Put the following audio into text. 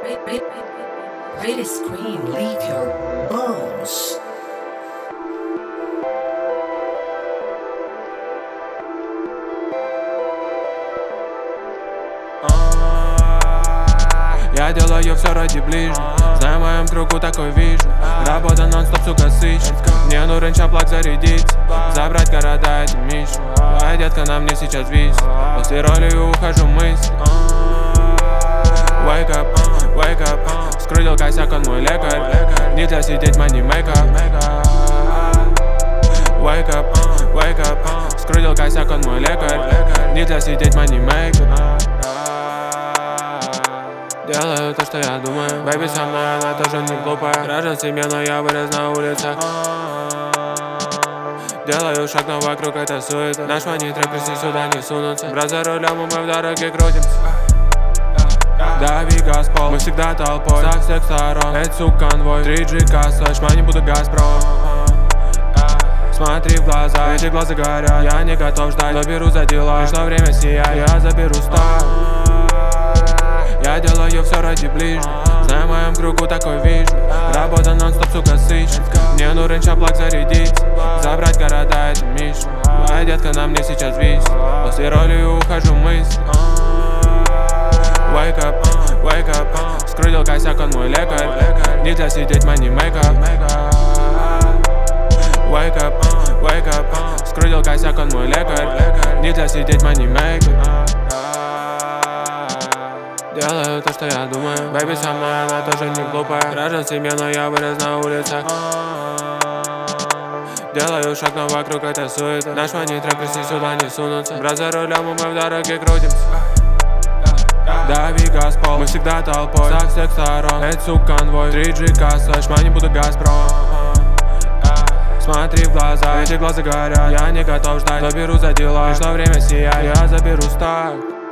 Ready screen, leave your bones. Я делаю все ради ближних. Знаю, в моем кругу такой вижу. Работа нон-стоп, сука, сыщет. Мне нужен чаплак зарядить, забрать города, эти Мишу. Твоя детка на мне сейчас висит. После роли ухожу мысли. Wake up, скрутил косяк, он мой лекарь. Нельзя сидеть, манимейка. Wake up, скрутил косяк, он мой лекарь. Нельзя сидеть, манимейка. Делаю то, что я думаю. Бэйби со мной, она тоже не глупая. Граждан семья, но я вырос на улицах. Делаю шаг, но вокруг это суета. Наш трек, если сюда не сунутся. Брат за рулем, и мы в дороге крутимся. Дави газ, пол, мы всегда толпой. Со всех сторон, это сука конвой. 3G касса, шма не буду Газпром. Смотри в глаза, эти глаза горят. Я не готов ждать, но беру за дела. Пришло время сиять, я заберу старт. Я делаю все ради ближних. Знаю, в моем кругу такой вижу. Работа нон-стоп, сука, сыщет. Мне нужен чаплак зарядить, забрать города, это Мишу. Твоя детка на мне сейчас висит. После роли ухожу мысли. Wake up, скрутил косяк, он мой лекарь. Нельзя сидеть, манимейка. Wake up, скрутил косяк, он мой лекарь. Нельзя сидеть, манимейка. Делаю то, что я думаю. Бэйби со мной, она тоже не глупая. Граждан семья, но я вырос на улицах. Делаю шаг, но вокруг это суета. Наш трек, если сюда не сунутся. Брат за рулем, и мы в дороге крутимся. Дави газ, пол, мы всегда толпой. Со всех сторон, это сука конвой. 3G касса, шма не буду Газпром. Смотри в глаза, эти глаза горят. Я не готов ждать, но беру за дела. Пришло время сиять, я заберу старт.